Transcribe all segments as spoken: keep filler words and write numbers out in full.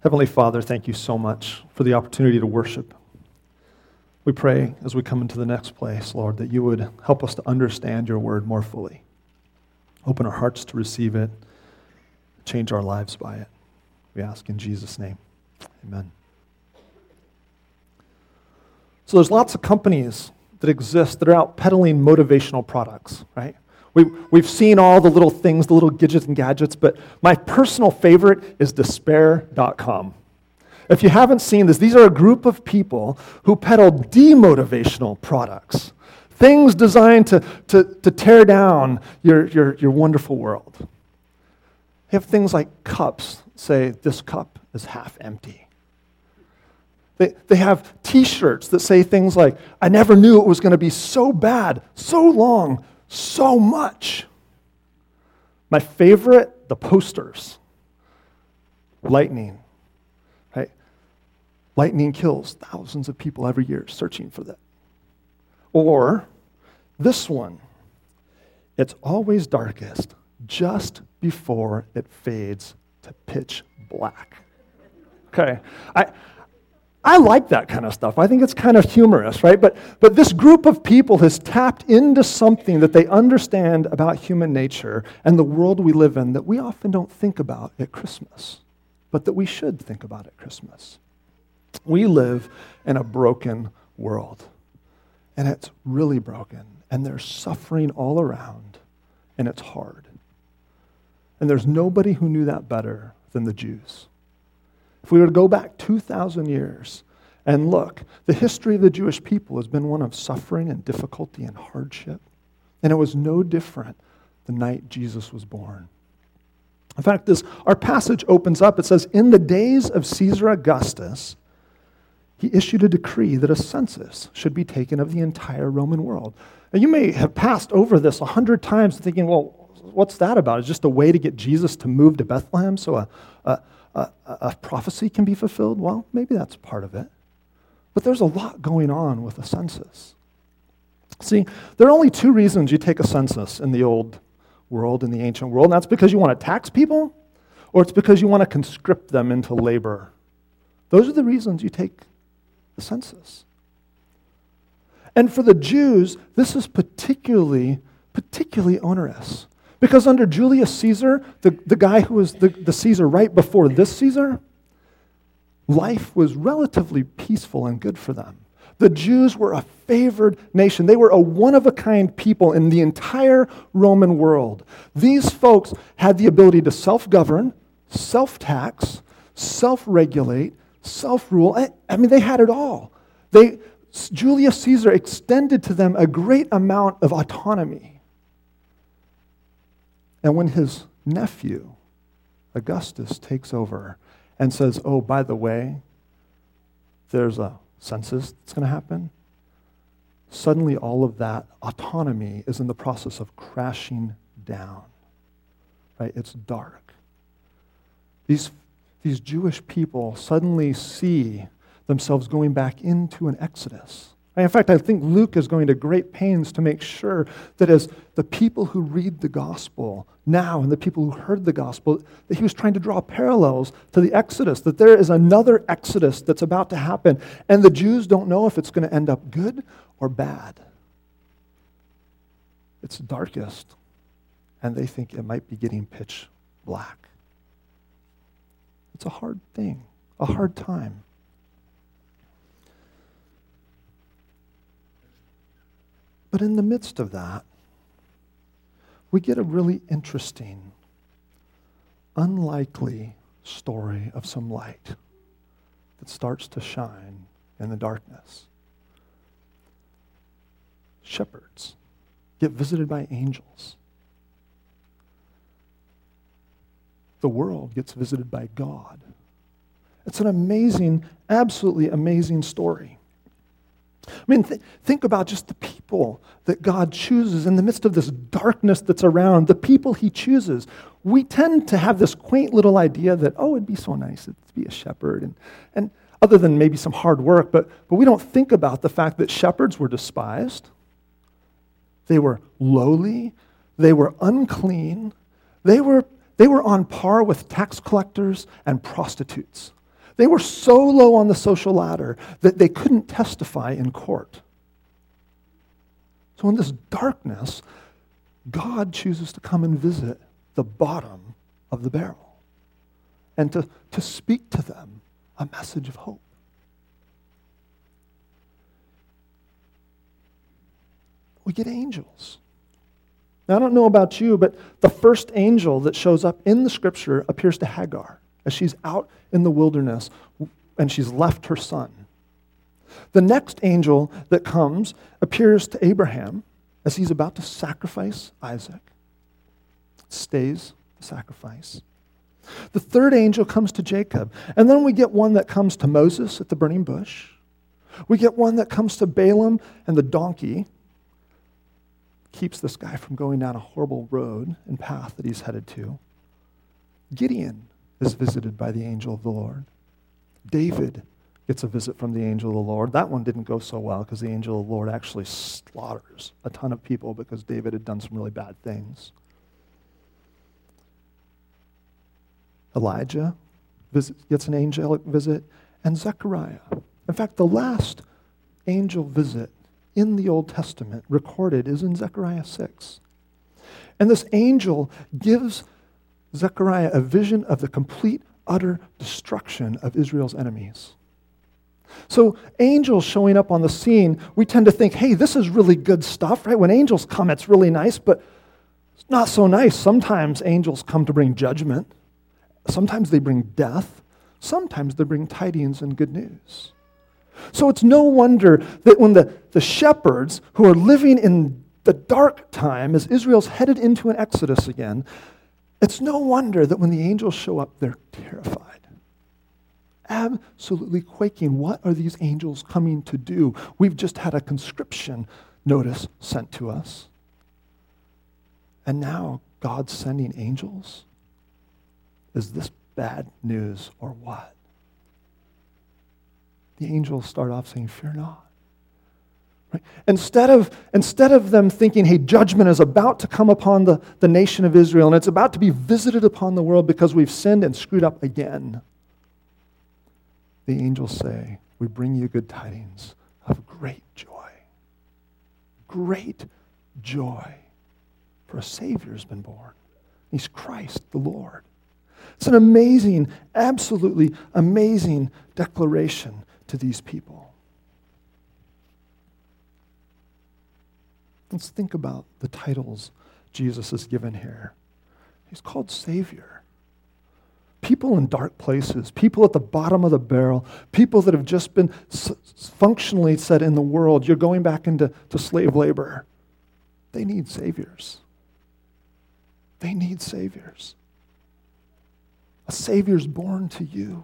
Heavenly Father, thank you so much for the opportunity to worship. We pray as we come into the next place, Lord, that you would help us to understand your word more fully. Open our hearts to receive it, change our lives by it. We ask in Jesus' name. Amen. So there's lots of companies that exist that are out peddling motivational products, right? We, we've seen all the little things, the little gadgets and gadgets, but my personal favorite is despair dot com. If you haven't seen this, these are a group of people who peddle demotivational products, things designed to, to, to tear down your, your, your wonderful world. They have things like cups say, this cup is half empty. They, they have t-shirts that say things like, I never knew it was going to be so bad, so long, so much. My favorite, the posters. Lightning, right? Lightning kills thousands of people every year searching for that. Or this one, it's always darkest just before it fades to pitch black. Okay, I I like that kind of stuff. I think it's kind of humorous, right? But but this group of people has tapped into something that they understand about human nature and the world we live in that we often don't think about at Christmas, but that we should think about at Christmas. We live in a broken world, and it's really broken, and there's suffering all around, and it's hard. And there's nobody who knew that better than the Jews. If we were to go back two thousand years and look, the history of the Jewish people has been one of suffering and difficulty and hardship. And it was no different the night Jesus was born. In fact, this our passage opens up. It says, in the days of Caesar Augustus, he issued a decree that a census should be taken of the entire Roman world. And you may have passed over this a hundred times thinking, well, what's that about? It's just a way to get Jesus to move to Bethlehem so a, a, a, a prophecy can be fulfilled? Well, maybe that's part of it. But there's a lot going on with a census. See, there are only two reasons you take a census in the old world, in the ancient world, and that's because you want to tax people, or it's because you want to conscript them into labor. Those are the reasons you take the census. And for the Jews, this is particularly, particularly onerous. Because under Julius Caesar, the, the guy who was the, the Caesar right before this Caesar, life was relatively peaceful and good for them. The Jews were a favored nation. They were a one-of-a-kind people in the entire Roman world. These folks had the ability to self-govern, self-tax, self-regulate, self-rule. I, I mean, they had it all. They, Julius Caesar extended to them a great amount of autonomy. And when his nephew, Augustus, takes over and says, oh, by the way, there's a census that's going to happen, suddenly all of that autonomy is in the process of crashing down. Right? It's dark. These, these Jewish people suddenly see themselves going back into an exodus. In fact, I think Luke is going to great pains to make sure that as the people who read the gospel now and the people who heard the gospel, that he was trying to draw parallels to the Exodus, that there is another Exodus that's about to happen, and the Jews don't know if it's going to end up good or bad. It's darkest, and they think it might be getting pitch black. It's a hard thing, a hard time. But in the midst of that, we get a really interesting, unlikely story of some light that starts to shine in the darkness. Shepherds get visited by angels. The world gets visited by God. It's an amazing, absolutely amazing story. I mean, th- think about just the people that God chooses in the midst of this darkness that's around, the people he chooses. We tend to have this quaint little idea that, oh, it'd be so nice to be a shepherd, and, and other than maybe some hard work, but, but we don't think about the fact that shepherds were despised. They were lowly. They were unclean. They were, they were on par with tax collectors and prostitutes. They were so low on the social ladder that they couldn't testify in court. So in this darkness, God chooses to come and visit the bottom of the barrel and to, to speak to them a message of hope. We get angels. Now, I don't know about you, but the first angel that shows up in the scripture appears to Hagar as she's out in the wilderness and she's left her son. The next angel that comes appears to Abraham as he's about to sacrifice Isaac. Stays the sacrifice. The third angel comes to Jacob. And then we get one that comes to Moses at the burning bush. We get one that comes to Balaam and the donkey. Keeps this guy from going down a horrible road and path that he's headed to. Gideon is visited by the angel of the Lord. David gets a visit from the angel of the Lord. That one didn't go so well because the angel of the Lord actually slaughters a ton of people because David had done some really bad things. Elijah visit, gets an angelic visit, and Zechariah. In fact, the last angel visit in the Old Testament recorded is in Zechariah six. And this angel gives Zechariah a vision of the complete, utter destruction of Israel's enemies. So angels showing up on the scene, we tend to think, hey, this is really good stuff, right? When angels come, it's really nice, but it's not so nice. Sometimes angels come to bring judgment. Sometimes they bring death. Sometimes they bring tidings and good news. So it's no wonder that when the, the shepherds who are living in the dark time as Israel's headed into an exodus again, it's no wonder that when the angels show up, they're terrified. Absolutely quaking. What are these angels coming to do? We've just had a conscription notice sent to us. And now God's sending angels? Is this bad news or what? The angels start off saying, fear not. Right? Instead of, instead of them thinking, hey, judgment is about to come upon the, the nation of Israel, and it's about to be visited upon the world because we've sinned and screwed up again, the angels say, we bring you good tidings of great joy. Great joy. For a Savior has been born. He's Christ the Lord. It's an amazing, absolutely amazing declaration to these people. Let's think about the titles Jesus is given here. He's called Savior. People in dark places, people at the bottom of the barrel, people that have just been s- functionally said in the world, you're going back into to slave labor. They need saviors. They need saviors. A Savior's born to you.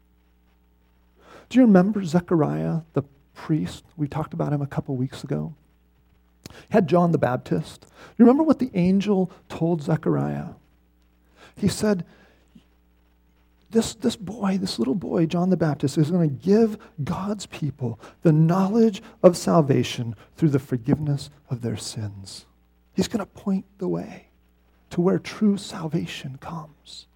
Do you remember Zechariah, the priest? We talked about him a couple weeks ago. He had John the Baptist. You remember what the angel told Zechariah? He said, this, this boy, this little boy, John the Baptist, is going to give God's people the knowledge of salvation through the forgiveness of their sins. He's going to point the way to where true salvation comes.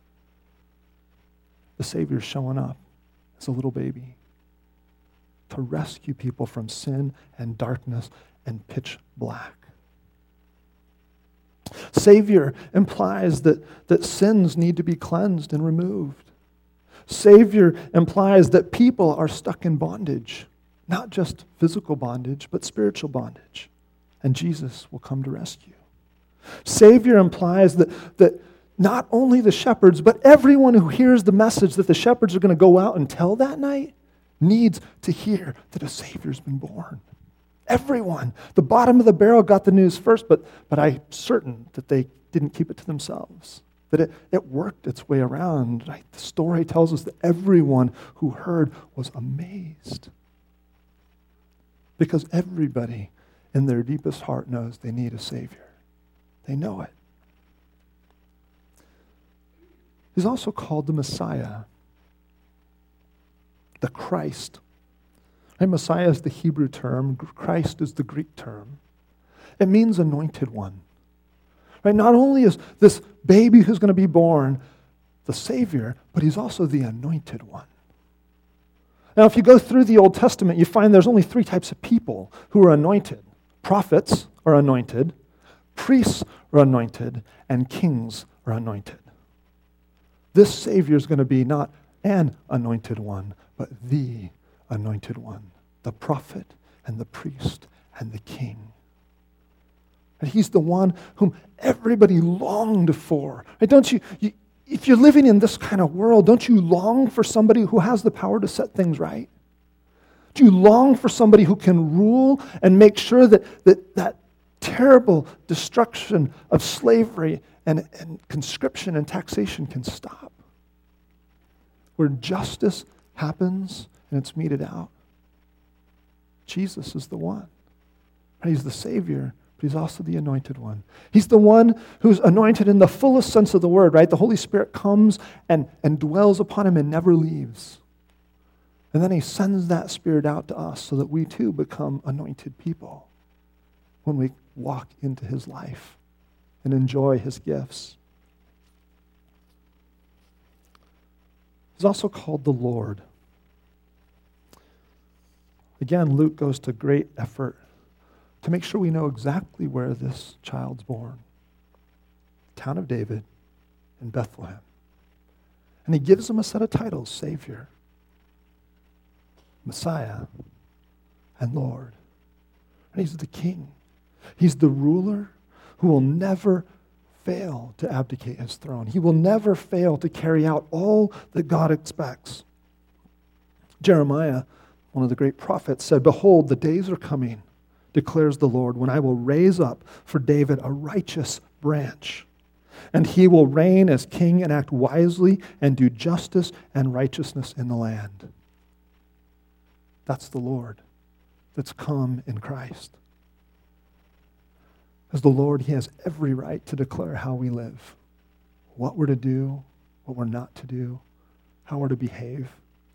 The Savior's showing up as a little baby to rescue people from sin and darkness and pitch black. Savior implies that, that sins need to be cleansed and removed. Savior implies that people are stuck in bondage, not just physical bondage, but spiritual bondage. And Jesus will come to rescue. Savior implies that, that not only the shepherds, but everyone who hears the message that the shepherds are going to go out and tell that night needs to hear that a Savior's been born. Everyone. The bottom of the barrel got the news first, but, but I'm certain that they didn't keep it to themselves. That it, it worked its way around. Right? The story tells us that everyone who heard was amazed. Because everybody in their deepest heart knows they need a Savior. They know it. He's also called the Messiah, the Christ. And Messiah is the Hebrew term. Christ is the Greek term. It means anointed one. Right? Not only is this baby who's going to be born the Savior, but he's also the anointed one. Now, if you go through the Old Testament, you find there's only three types of people who are anointed. Prophets are anointed, priests are anointed, and kings are anointed. This Savior is going to be not an anointed one, but the anointed one, the prophet and the priest and the king. And he's the one whom everybody longed for. Right? Don't you, you, if you're living in this kind of world, don't you long for somebody who has the power to set things right? Do you long for somebody who can rule and make sure that that, that terrible destruction of slavery and, and conscription and taxation can stop? Where justice happens and it's meted out. Jesus is the one. And he's the Savior, but he's also the anointed one. He's the one who's anointed in the fullest sense of the word, right? The Holy Spirit comes and, and dwells upon him and never leaves. And then he sends that Spirit out to us so that we too become anointed people when we walk into his life and enjoy his gifts. He's also called the Lord. Again, Luke goes to great effort to make sure we know exactly where this child's born. Town of David in Bethlehem. And he gives him a set of titles: Savior, Messiah, and Lord. And he's the king. He's the ruler who will never fail to abdicate his throne. He will never fail to carry out all that God expects. Jeremiah, one of the great prophets, said, "Behold, the days are coming, declares the Lord, when I will raise up for David a righteous branch, and he will reign as king and act wisely and do justice and righteousness in the land." That's the Lord that's come in Christ. As the Lord, he has every right to declare how we live, what we're to do, what we're not to do, how we're to behave,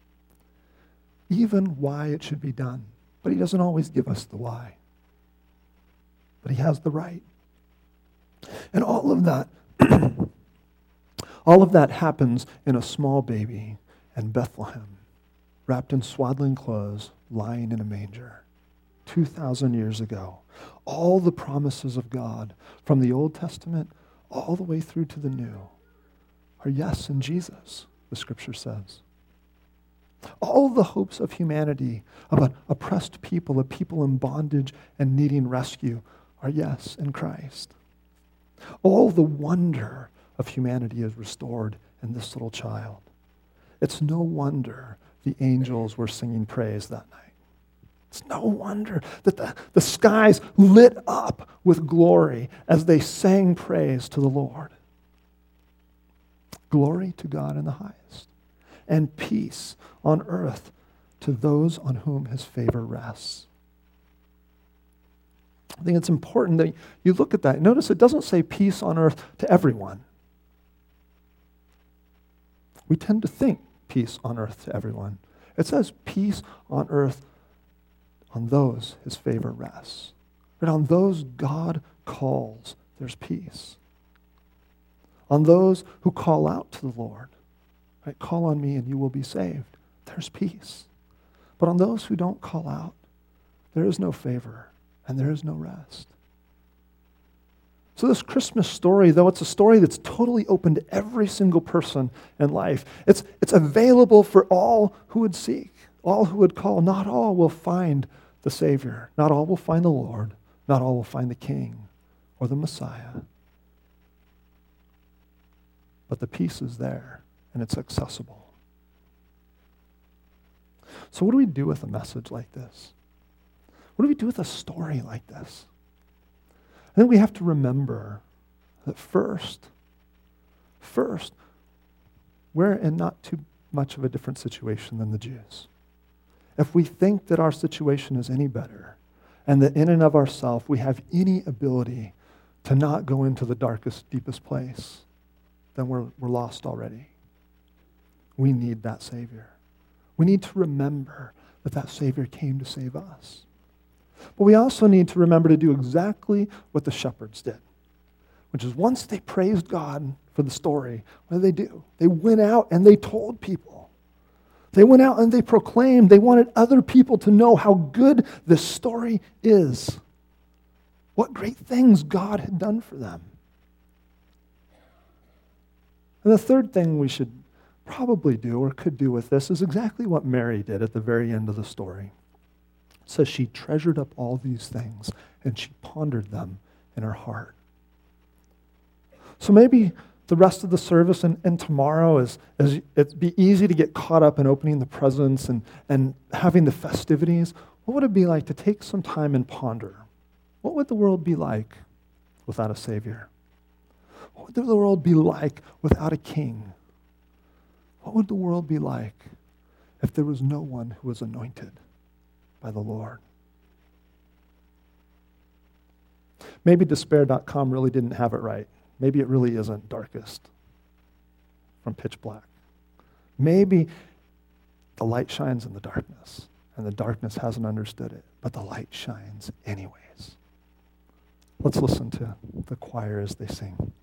even why it should be done. But he doesn't always give us the why. But he has the right. And all of that, all of that happens in a small baby in Bethlehem, wrapped in swaddling clothes, lying in a manger, two thousand years ago. All the promises of God from the Old Testament all the way through to the New are yes in Jesus, the Scripture says. All the hopes of humanity, of an oppressed people, a people in bondage and needing rescue, are yes in Christ. All the wonder of humanity is restored in this little child. It's no wonder the angels were singing praise that night. It's no wonder that the, the skies lit up with glory as they sang praise to the Lord. Glory to God in the highest, and peace on earth to those on whom his favor rests. I think it's important that you look at that. Notice it doesn't say peace on earth to everyone. We tend to think peace on earth to everyone. It says peace on earth on those his favor rests. But on those God calls, there's peace. On those who call out to the Lord, right? Call on me and you will be saved. There's peace. But on those who don't call out, there is no favor and there is no rest. So this Christmas story, though it's a story that's totally open to every single person in life, it's, it's available for all who would seek, all who would call. Not all will find the Savior. Not all will find the Lord. Not all will find the King or the Messiah. But the peace is there, and it's accessible. So what do we do with a message like this? What do we do with a story like this? I think we have to remember that first, first, we're in not too much of a different situation than the Jews. If we think that our situation is any better, and that in and of ourselves we have any ability to not go into the darkest, deepest place, then we're, we're lost already. We need that Savior. We need to remember that that Savior came to save us. But we also need to remember to do exactly what the shepherds did, which is once they praised God for the story, what did they do? They went out and they told people. They went out and they proclaimed. They wanted other people to know how good this story is. What great things God had done for them. And the third thing we should probably do or could do with this is exactly what Mary did at the very end of the story. It says she treasured up all these things and she pondered them in her heart. So maybe the rest of the service and, and tomorrow is, is it'd be easy to get caught up in opening the presents and, and having the festivities. What would it be like to take some time and ponder? What would the world be like without a Savior? What would the world be like without a king? What would the world be like if there was no one who was anointed by the Lord? Maybe despair dot com really didn't have it right. Maybe it really isn't darkest from pitch black. Maybe the light shines in the darkness, and the darkness hasn't understood it, but the light shines anyways. Let's listen to the choir as they sing.